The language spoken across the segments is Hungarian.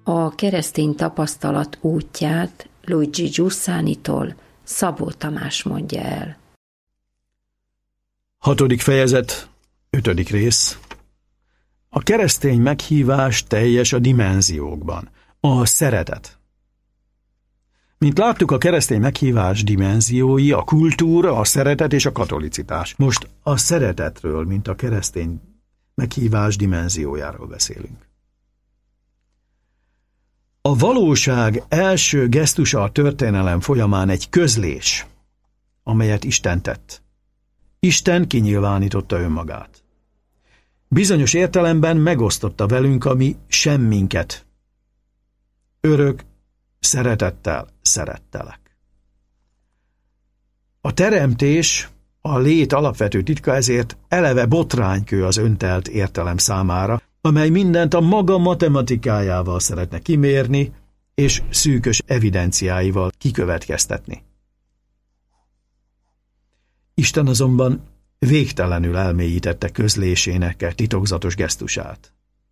A keresztény tapasztalat útját Luigi Giussánitól Szabó Tamás mondja el. 6. fejezet, 5. rész. A keresztény meghívás teljes a dimenziókban. A szeretet. Mint láttuk, a keresztény meghívás dimenziói a kultúra, a szeretet és a katolicitás. Most a szeretetről, mint a keresztény meghívás dimenziójáról beszélünk. A valóság első gesztusa a történelem folyamán egy közlés, amelyet Isten tett. Isten kinyilvánította önmagát. Bizonyos értelemben megosztotta velünk a mi semminket. Örök szeretettel szerettelek. A teremtés, a lét alapvető titka, ezért eleve botránykő az öntelt értelem számára, amely mindent a maga matematikájával szeretne kimérni, és szűkös evidenciáival kikövetkeztetni. Isten azonban végtelenül elmélyítette közlésének titokzatos gesztusát.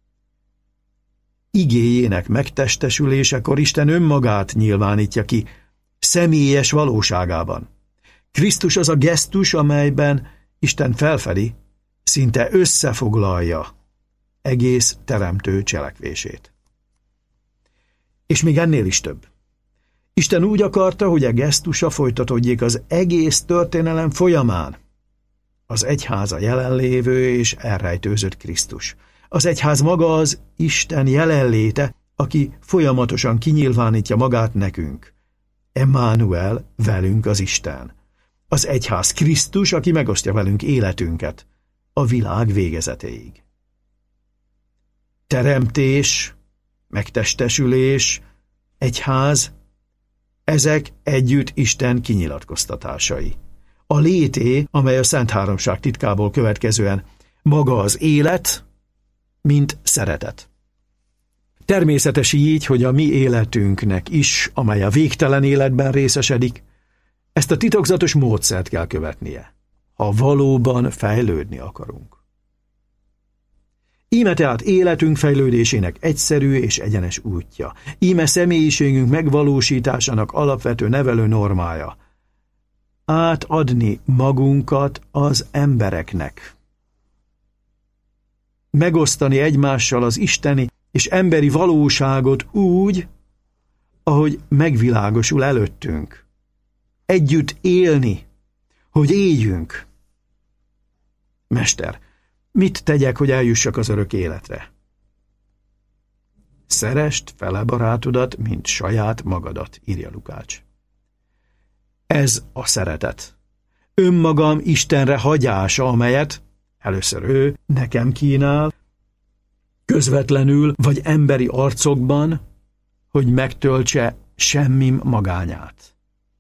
Igéjének megtestesülésekor Isten önmagát nyilvánítja ki személyes valóságában. Krisztus az a gesztus, amelyben Isten felfedi, szinte összefoglalja egész teremtő cselekvését. És még ennél is több. Isten úgy akarta, hogy a gesztusa folytatódjék az egész történelem folyamán. Az egyháza jelenlévő és elrejtőzött Krisztus. Az egyház maga az Isten jelenléte, aki folyamatosan kinyilvánítja magát nekünk. Emmanuel, velünk az Isten. Az egyház Krisztus, aki megosztja velünk életünket a világ végezetéig. Teremtés, megtestesülés, egyház, ezek együtt Isten kinyilatkoztatásai. A lété, amely a Szent Háromság titkából következően maga az élet, mint szeretet. Természetes így, hogy a mi életünknek is, amely a végtelen életben részesedik, ezt a titokzatos módszert kell követnie, ha valóban fejlődni akarunk. Íme tehát életünk fejlődésének egyszerű és egyenes útja. Íme személyiségünk megvalósításának alapvető nevelő normája. Átadni magunkat az embereknek. Megosztani egymással az isteni és emberi valóságot úgy, ahogy megvilágosul előttünk. Együtt élni, hogy éljünk. Mester, mit tegyek, hogy eljussak az örök életre? Szeresd fele barátodat, mint saját magadat, írja Lukács. Ez a szeretet. Önmagam Istenre hagyása, amelyet először ő nekem kínál, közvetlenül vagy emberi arcokban, hogy megtöltse semmim magányát.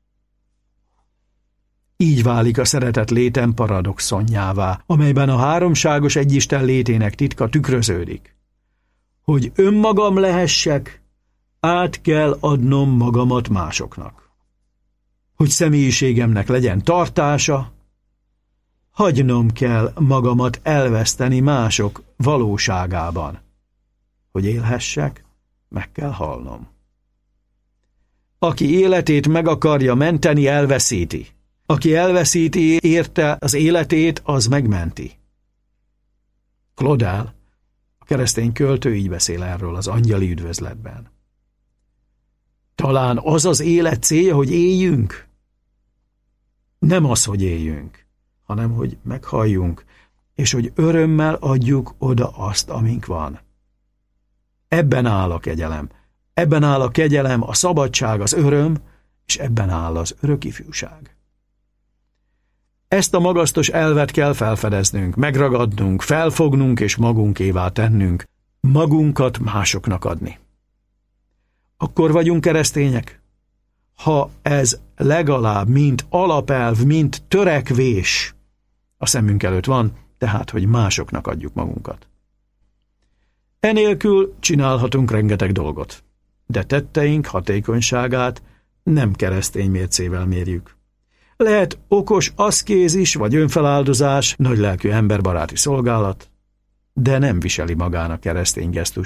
Így válik a szeretet létem paradoxonjává, amelyben a háromságos egyisten létének titka tükröződik. Hogy önmagam lehessek, át kell adnom magamat másoknak. Hogy személyiségemnek legyen tartása, hagynom kell magamat elveszteni mások valóságában. Hogy élhessek, meg kell halnom. Aki életét meg akarja menteni, elveszíti. Aki elveszíti érte az életét, az megmenti. Claudel, a keresztény költő így beszél erről az angyali üdvözletben. Talán az az élet célja, hogy éljünk? Nem az, hogy éljünk, hanem hogy meghalljunk, és hogy örömmel adjuk oda azt, amink van. Ebben áll a kegyelem. Ebben áll a kegyelem, a szabadság, az öröm, és ebben áll az örök ifjúság. Ezt a magasztos elvet kell felfedeznünk, megragadnunk, felfognunk és magunkévá tennünk, magunkat másoknak adni. Akkor vagyunk keresztények? Ha ez legalább mint alapelv, mint törekvés a szemünk előtt van, tehát, hogy másoknak adjuk magunkat. Enélkül csinálhatunk rengeteg dolgot, de tetteink hatékonyságát nem keresztény mércével mérjük. Lehet okos aszkézis vagy önfeláldozás, nagylelkű emberbaráti szolgálat, de nem viseli magán a keresztény gesztus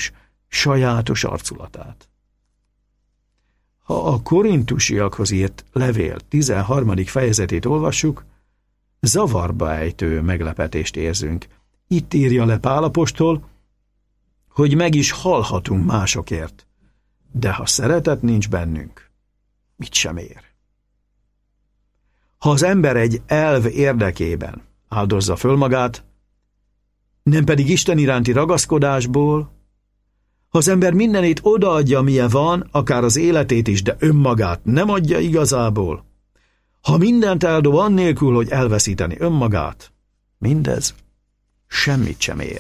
sajátos arculatát. Ha a korintusiakhoz írt levél 13. fejezetét olvassuk, zavarba ejtő meglepetést érzünk. Itt írja le Pál apostol, hogy meg is halhatunk másokért, de ha szeretet nincs bennünk, mit sem ér. Ha az ember egy elv érdekében áldozza föl magát, nem pedig Isten iránti ragaszkodásból, ha az ember mindenét odaadja, milyen van, akár az életét is, de önmagát nem adja igazából, ha mindent eldob annélkül, hogy elveszíteni önmagát, mindez semmit sem ér.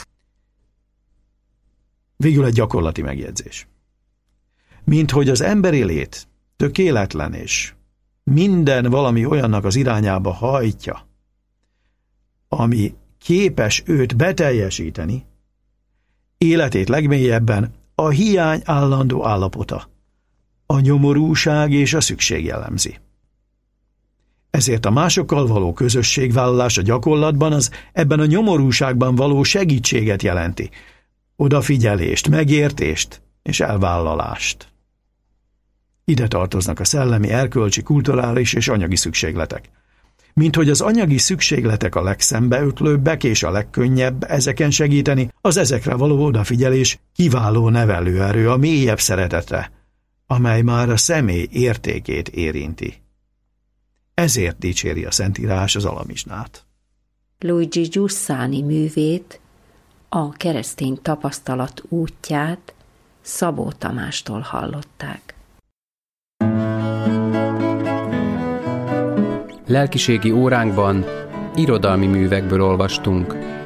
Végül egy gyakorlati megjegyzés. Mint hogy az emberi lét tökéletlen és minden valami olyannak az irányába hajtja, ami képes őt beteljesíteni, életét legmélyebben a hiány állandó állapota, a nyomorúság és a szükség jellemzi. Ezért a másokkal való közösségvállalás a gyakorlatban az ebben a nyomorúságban való segítséget jelenti, odafigyelést, megértést és elvállalást. Ide tartoznak a szellemi, erkölcsi, kulturális és anyagi szükségletek. Mint hogy az anyagi szükségletek a legszembeötlőbbek és a legkönnyebb ezeken segíteni, az ezekre való odafigyelés kiváló nevelőerő a mélyebb szeretetre, amely már a személy értékét érinti. Ezért dicséri a Szentírás az alamizsnát. Luigi Giussani művét, a keresztény tapasztalat útját Szabó Tamástól hallották. Lelkiségi óránkban irodalmi művekből olvastunk.